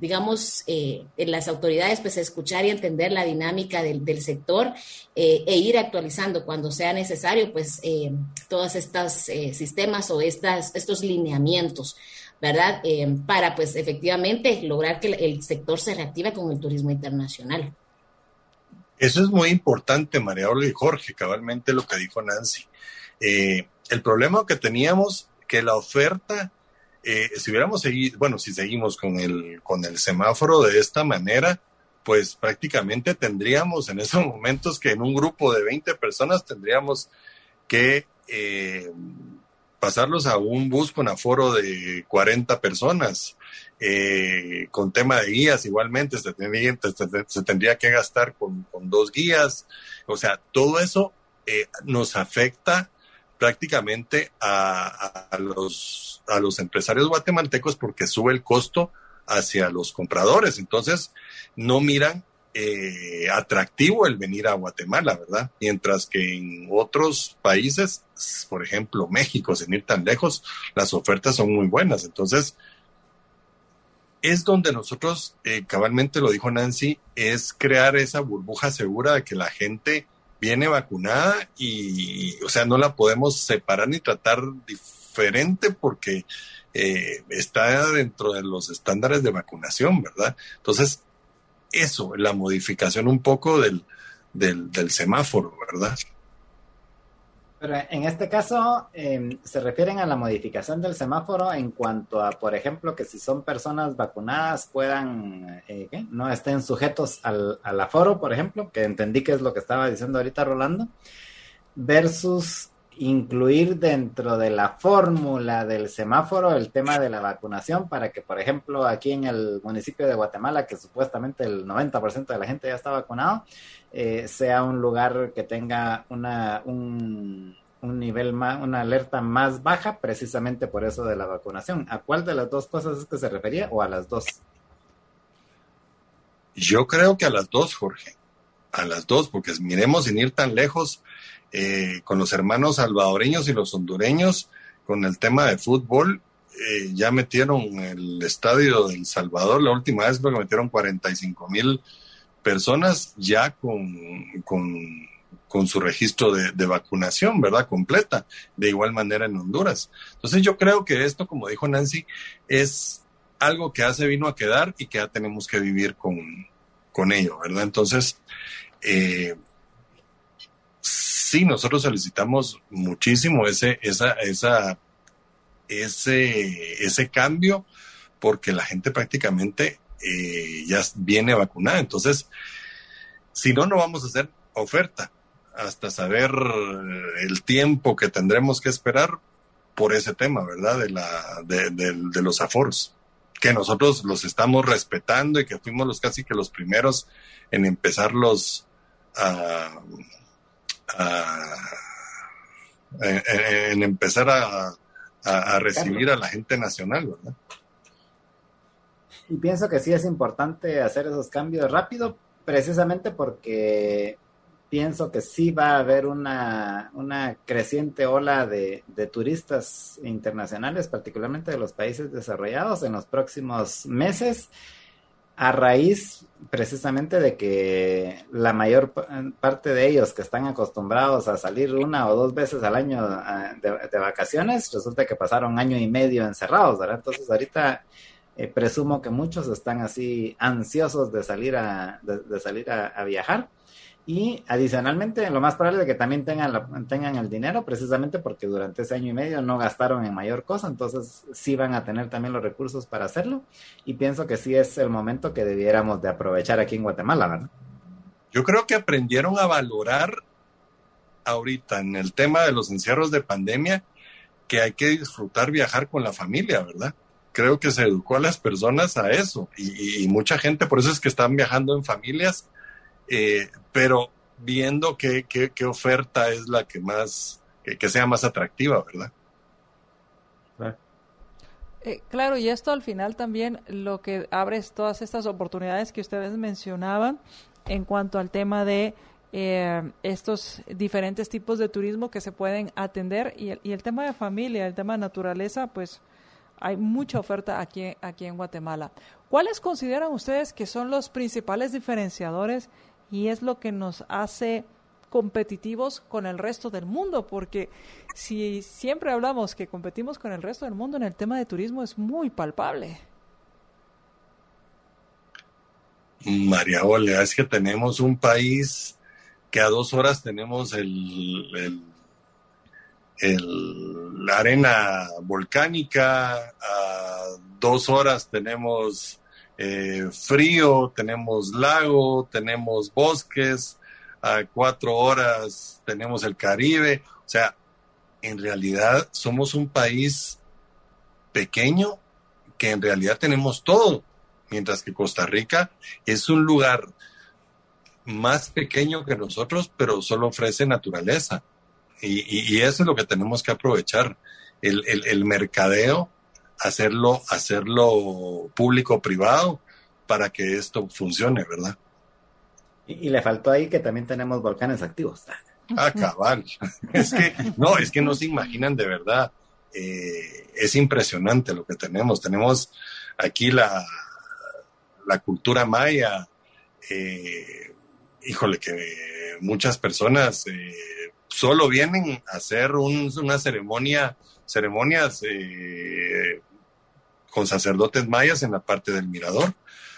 F: las autoridades, pues escuchar y entender la dinámica del sector e ir actualizando cuando sea necesario, pues todos estos sistemas o estos lineamientos, ¿verdad? Para, pues efectivamente, lograr que el sector se reactive con el turismo internacional.
E: Eso es muy importante, María Olga y Jorge, cabalmente lo que dijo Nancy. El problema que teníamos, que la oferta, si hubiéramos seguido, bueno, si seguimos con el semáforo de esta manera, pues prácticamente tendríamos en esos momentos que en un grupo de 20 personas tendríamos que pasarlos a un bus con aforo de 40 personas, con tema de guías igualmente se tendría que gastar con 2 guías, O sea, todo eso nos afecta prácticamente a los empresarios guatemaltecos porque sube el costo hacia los compradores. Entonces, no miran atractivo el venir a Guatemala, ¿verdad? Mientras que en otros países, por ejemplo, México, sin ir tan lejos, las ofertas son muy buenas. Entonces, es donde nosotros, cabalmente lo dijo Nancy, es crear esa burbuja segura de que la gente viene vacunada y, o sea, no la podemos separar ni tratar diferente porque está dentro de los estándares de vacunación, ¿verdad? Entonces, eso, la modificación un poco del semáforo, ¿verdad?
D: Pero en este caso, se refieren a la modificación del semáforo en cuanto a, por ejemplo, que si son personas vacunadas puedan, no estén sujetos al aforo, por ejemplo, que entendí que es lo que estaba diciendo ahorita Rolando, versus incluir dentro de la fórmula del semáforo el tema de la vacunación para que, por ejemplo, aquí en el municipio de Guatemala, que supuestamente el 90% de la gente ya está vacunado, sea un lugar que tenga un nivel más, una alerta más baja, precisamente por eso de la vacunación. ¿A cuál de las dos cosas es que se refería o a las dos?
E: Yo creo que a las dos, Jorge. A las dos, porque miremos sin ir tan lejos, con los hermanos salvadoreños y los hondureños, con el tema de fútbol, ya metieron el estadio de El Salvador, la última vez creo que metieron 45,000 personas ya con su registro de vacunación, ¿verdad? Completa. De igual manera en Honduras. Entonces yo creo que esto, como dijo Nancy, es algo que ya se vino a quedar y que ya tenemos que vivir con ello, ¿verdad? Entonces, sí, nosotros solicitamos muchísimo ese cambio porque la gente prácticamente ya viene vacunada. Entonces, si no, no vamos a hacer oferta hasta saber el tiempo que tendremos que esperar por ese tema, ¿verdad? De los aforos, que nosotros los estamos respetando y que fuimos casi que los primeros en empezarlos en empezar a recibir a la gente nacional, ¿verdad?
D: Y pienso que sí es importante hacer esos cambios rápido, precisamente porque pienso que sí va a haber una creciente ola de turistas internacionales, particularmente de los países desarrollados, en los próximos meses, a raíz precisamente de que la mayor parte de ellos que están acostumbrados a salir 1 o 2 veces al año de vacaciones, resulta que pasaron 1 año y medio encerrados, ¿verdad? Entonces ahorita presumo que muchos están así ansiosos de salir a viajar. Y adicionalmente, lo más probable es que también tengan el dinero, precisamente porque durante ese 1 año y medio no gastaron en mayor cosa, entonces sí van a tener también los recursos para hacerlo, y pienso que sí es el momento que debiéramos de aprovechar aquí en Guatemala, ¿verdad?
E: Yo creo que aprendieron a valorar ahorita en el tema de los encierros de pandemia que hay que disfrutar viajar con la familia, ¿verdad? Creo que se educó a las personas a eso, y mucha gente, por eso es que están viajando en familias, pero viendo qué oferta es la que más, que sea más atractiva, ¿verdad?
C: Claro, y esto al final también lo que abre es todas estas oportunidades que ustedes mencionaban en cuanto al tema de estos diferentes tipos de turismo que se pueden atender, y el tema de familia, el tema de naturaleza, pues hay mucha oferta aquí en Guatemala. ¿Cuáles consideran ustedes que son los principales diferenciadores y es lo que nos hace competitivos con el resto del mundo? Porque si siempre hablamos que competimos con el resto del mundo en el tema de turismo, es muy palpable.
E: María Olga, es que tenemos un país que a 2 horas tenemos la arena volcánica, a 2 horas tenemos frío, tenemos lago, tenemos bosques, a 4 horas tenemos el Caribe. O sea, en realidad somos un país pequeño que en realidad tenemos todo, mientras que Costa Rica es un lugar más pequeño que nosotros, pero solo ofrece naturaleza. Y eso es lo que tenemos que aprovechar. El mercadeo, hacerlo público-privado para que esto funcione, ¿verdad?
D: Y le faltó ahí que también tenemos volcanes activos.
E: Cabal. Es que no se imaginan de verdad. Es impresionante lo que tenemos. Tenemos aquí la cultura maya. Híjole, que muchas personas solo vienen a hacer una ceremonias con sacerdotes mayas en la parte del mirador.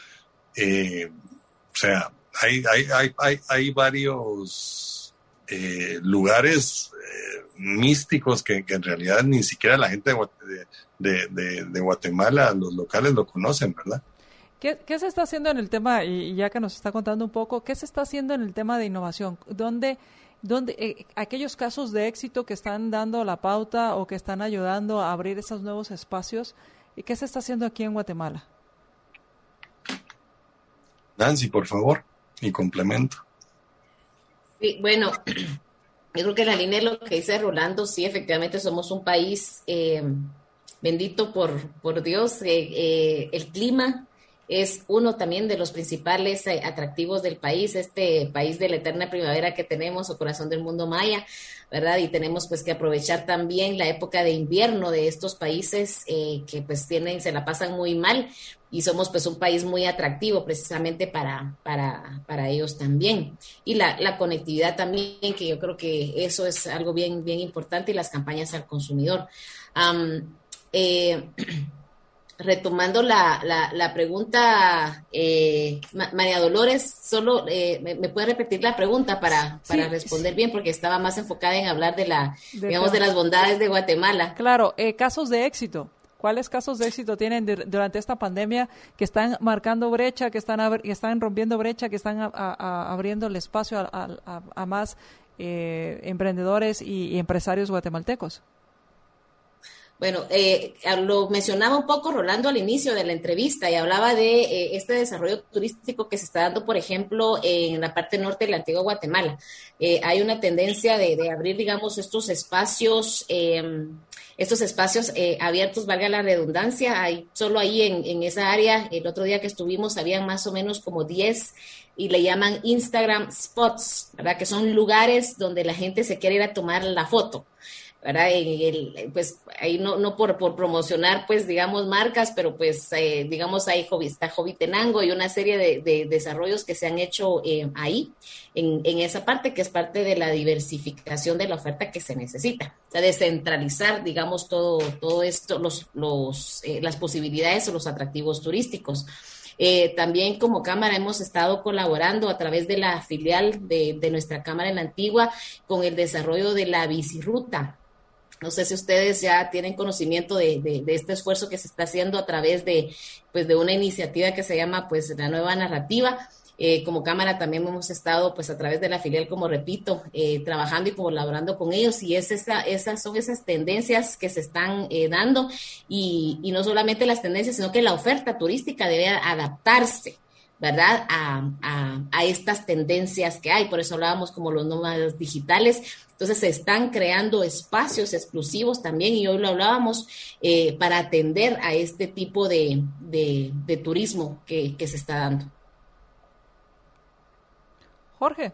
E: O sea, hay varios lugares místicos que en realidad ni siquiera la gente de Guatemala, los locales, lo conocen, ¿verdad?
C: ¿Qué se está haciendo en el tema, y ya que nos está contando un poco, qué se está haciendo en el tema de innovación? ¿Dónde aquellos casos de éxito que están dando la pauta o que están ayudando a abrir esos nuevos espacios, qué se está haciendo aquí en Guatemala?
E: Nancy, por favor, y complemento.
F: Sí, bueno, yo creo que en la línea de lo que dice Rolando, sí, efectivamente somos un país bendito por Dios. El clima es uno también de los principales atractivos del país, este país de la eterna primavera que tenemos, o corazón del mundo maya, ¿verdad? Y tenemos pues que aprovechar también la época de invierno de estos países que pues se la pasan muy mal, y somos pues un país muy atractivo precisamente para ellos también. Y la conectividad también, que yo creo que eso es algo bien, bien importante, y las campañas al consumidor. Retomando la pregunta, María Dolores, solo me puede repetir la pregunta para responder bien, porque estaba más enfocada en hablar de las bondades de Guatemala.
C: Claro, casos de éxito. ¿Cuáles casos de éxito tienen durante esta pandemia que están marcando brecha, que están rompiendo brecha, que están abriendo el espacio a más emprendedores y empresarios guatemaltecos?
F: Bueno, lo mencionaba un poco Rolando al inicio de la entrevista, y hablaba de este desarrollo turístico que se está dando, por ejemplo, en la parte norte de la antigua Guatemala. Hay una tendencia de abrir, digamos, estos espacios abiertos, valga la redundancia. Solo ahí en esa área, el otro día que estuvimos, habían más o menos como 10, y le llaman Instagram spots, ¿verdad? Que son lugares donde la gente se quiere ir a tomar la foto, ¿verdad? Pues ahí no por promocionar, pues, digamos, marcas, pero pues, digamos, ahí está Jovitenango y una serie de desarrollos que se han hecho ahí, en esa parte, que es parte de la diversificación de la oferta que se necesita. O sea, descentralizar, digamos, todo esto, las posibilidades o los atractivos turísticos. También como Cámara hemos estado colaborando a través de la filial de nuestra Cámara en la Antigua con el desarrollo de la bicirruta. No sé si ustedes ya tienen conocimiento de este esfuerzo que se está haciendo a través de una iniciativa que se llama pues la Nueva Narrativa. Como Cámara también hemos estado pues a través de la filial, como repito, trabajando y colaborando con ellos, y son esas tendencias que se están dando, y no solamente las tendencias, sino que la oferta turística debe adaptarse, ¿verdad? A estas tendencias que hay. Por eso hablábamos como los nómadas digitales. Entonces se están creando espacios exclusivos también, y hoy lo hablábamos, para atender a este tipo de turismo que se está dando.
C: Jorge.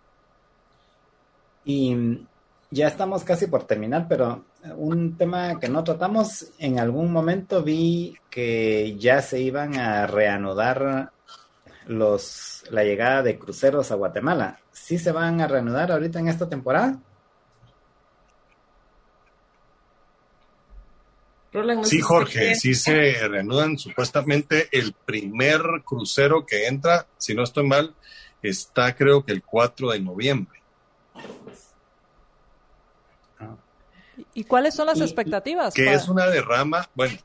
D: Y ya estamos casi por terminar, pero un tema que no tratamos, en algún momento vi que ya se iban a reanudar la llegada de cruceros a Guatemala. ¿Sí se van a reanudar ahorita en esta temporada?
E: Sí, Jorge, sí se reanudan. Supuestamente el primer crucero que entra, si no estoy mal, está creo que el 4 de noviembre.
C: ¿Y cuáles son las expectativas?
E: Que es una derrama, bueno,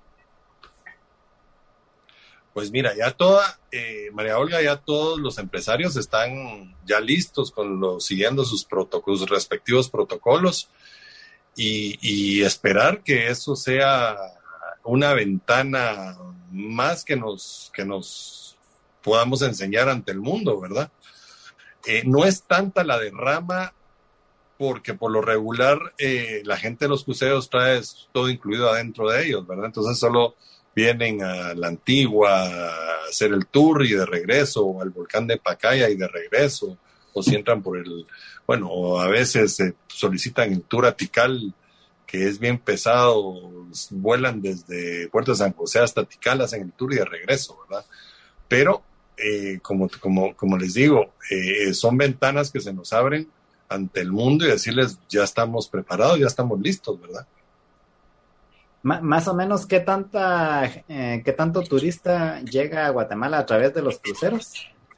E: pues mira, María Olga, ya todos los empresarios están ya listos siguiendo sus respectivos protocolos, y esperar que eso sea una ventana más que nos podamos enseñar ante el mundo, ¿verdad? No es tanta la derrama porque por lo regular la gente de los cruceros trae todo incluido adentro de ellos, ¿verdad? Entonces solo vienen a la Antigua a hacer el tour y de regreso, o al volcán de Pacaya y de regreso, o si entran o a veces solicitan el tour a Tikal, que es bien pesado, vuelan desde Puerto de San José hasta Tikal, hacen el tour y de regreso, ¿verdad? Pero, como les digo, son ventanas que se nos abren ante el mundo y decirles, ya estamos preparados, ya estamos listos, ¿verdad?
D: Más o menos, ¿qué tanto turista llega a Guatemala a través de los cruceros?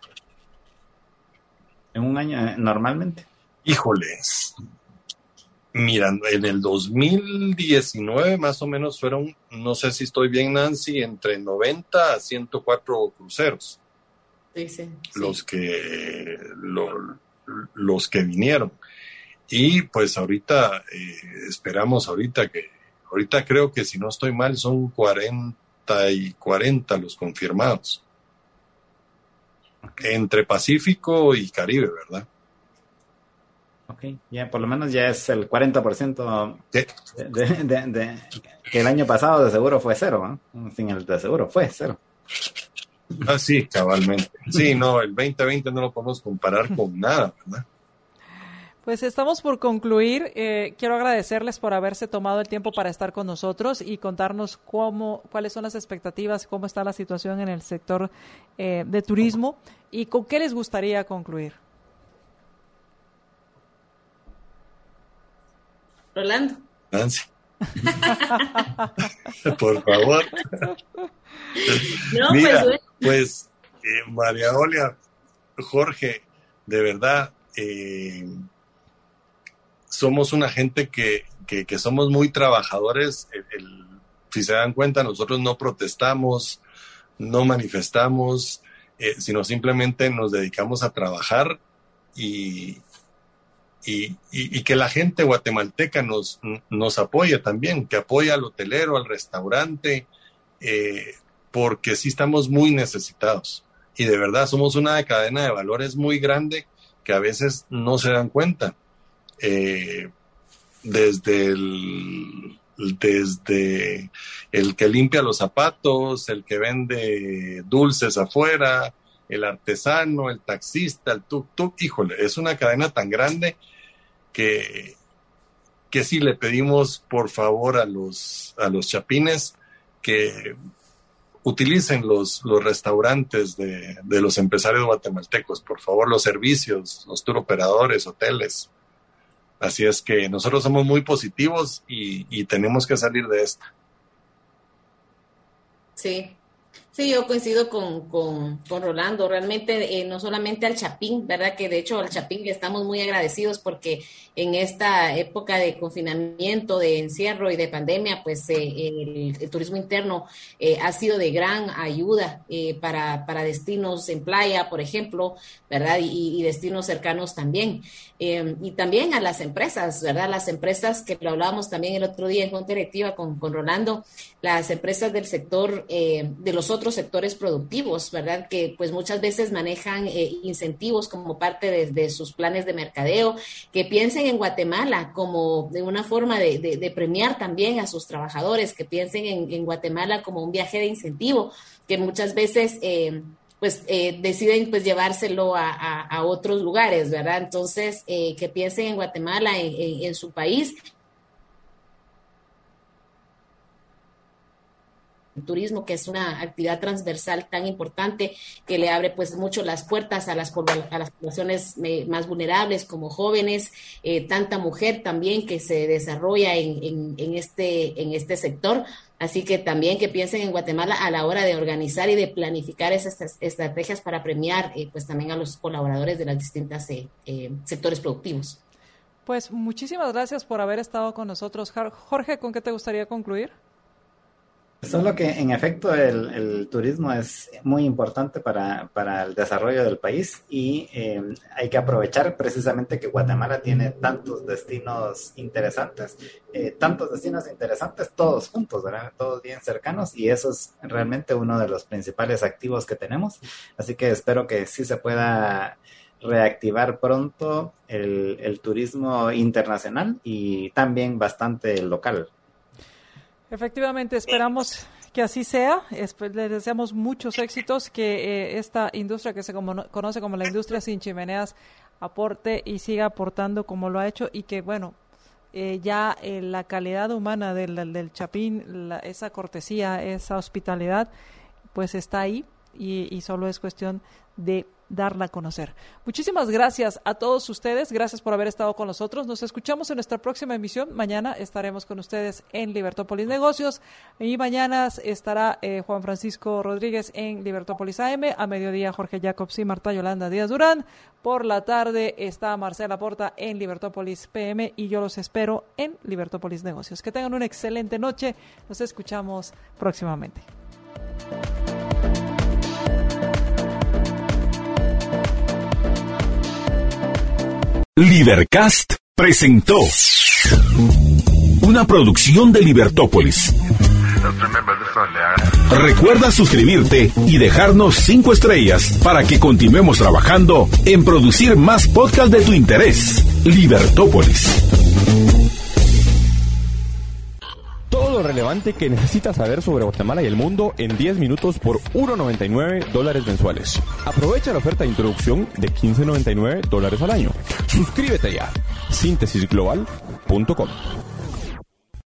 D: En un año, normalmente.
E: Híjoles. Mira, en el 2019 más o menos fueron, no sé si estoy bien, Nancy, entre 90 a 104 cruceros.
F: Sí.
E: Los que vinieron. Y pues ahorita esperamos ahorita creo que si no estoy mal son 40 los confirmados. Entre Pacífico y Caribe, ¿verdad?
D: Ok, ya por lo menos ya es el 40%
E: Sí.
D: que el año pasado de seguro fue cero, ¿no? Sin el de seguro fue cero.
E: Sí, cabalmente. Sí, no, el 2020 no lo podemos comparar con nada, ¿verdad?
C: Pues estamos por concluir. Quiero agradecerles por haberse tomado el tiempo para estar con nosotros y contarnos cuáles son las expectativas, cómo está la situación en el sector de turismo y con qué les gustaría concluir.
F: Rolando.
E: Nancy. Por favor.
F: No,
E: mira,
F: pues
E: María Olga, Jorge, de verdad, somos una gente que somos muy trabajadores. Si se dan cuenta, nosotros no protestamos, no manifestamos, sino simplemente nos dedicamos a trabajar y que la gente guatemalteca nos apoye también, que apoye al hotelero, al restaurante, porque sí estamos muy necesitados. Y de verdad somos una cadena de valores muy grande que a veces no se dan cuenta. Desde el que limpia los zapatos, el que vende dulces afuera, el artesano, el taxista, el tuk-tuk, híjole, es una cadena tan grande que sí le pedimos por favor a los chapines que utilicen los restaurantes de los empresarios guatemaltecos, por favor, los servicios, los tour operadores, hoteles. Así es que nosotros somos muy positivos y tenemos que salir de esta.
F: Sí, yo coincido con Rolando. Realmente no solamente al Chapín, ¿verdad? Que de hecho al Chapín le estamos muy agradecidos porque en esta época de confinamiento, de encierro y de pandemia, pues el turismo interno ha sido de gran ayuda para destinos en playa, por ejemplo, ¿verdad? Y destinos cercanos también. Y también a las empresas, ¿verdad? Las empresas que lo hablábamos también el otro día en junta directiva con Rolando, las empresas del sector, de los otros sectores productivos, ¿verdad? Que pues muchas veces manejan incentivos como parte de sus planes de mercadeo, que piensen en Guatemala como de una forma de premiar también a sus trabajadores, que piensen en Guatemala como un viaje de incentivo, que muchas veces deciden pues llevárselo a otros lugares, ¿verdad? Entonces, que piensen en Guatemala, en su país. Turismo, que es una actividad transversal tan importante que le abre pues mucho las puertas a las poblaciones más vulnerables como jóvenes, tanta mujer también que se desarrolla en este sector. Así que también que piensen en Guatemala a la hora de organizar y de planificar esas estrategias para premiar pues también a los colaboradores de las distintas sectores productivos.
C: Pues muchísimas gracias por haber estado con nosotros. Jorge, ¿con qué te gustaría concluir?
D: Solo que en efecto el turismo es muy importante para el desarrollo del país y hay que aprovechar precisamente que Guatemala tiene tantos destinos interesantes, todos juntos, ¿verdad? Todos bien cercanos, y eso es realmente uno de los principales activos que tenemos. Así que espero que sí se pueda reactivar pronto el turismo internacional y también bastante local.
C: Efectivamente, esperamos que así sea. Les deseamos muchos éxitos, que esta industria que se conoce como la industria sin chimeneas aporte y siga aportando como lo ha hecho, y que, bueno, ya la calidad humana del Chapín, esa cortesía, esa hospitalidad, pues está ahí y solo es cuestión de darla a conocer. Muchísimas gracias a todos ustedes, gracias por haber estado con nosotros. Nos escuchamos en nuestra próxima emisión. Mañana estaremos con ustedes en Libertópolis Negocios y mañana estará Juan Francisco Rodríguez en Libertópolis AM, a mediodía Jorge Jacobs y Marta Yolanda Díaz Durán. Por la tarde está Marcela Porta en Libertópolis PM y yo los espero en Libertópolis Negocios. Que tengan una excelente noche. Nos escuchamos próximamente.
A: Libercast presentó una producción de Libertópolis. Recuerda suscribirte y dejarnos 5 estrellas para que continuemos trabajando en producir más podcasts de tu interés. Libertópolis.
B: Todo lo relevante que necesitas saber sobre Guatemala y el mundo en 10 minutos por $1.99 mensuales. Aprovecha la oferta de introducción de $15.99 al año. Suscríbete ya. Síntesisglobal.com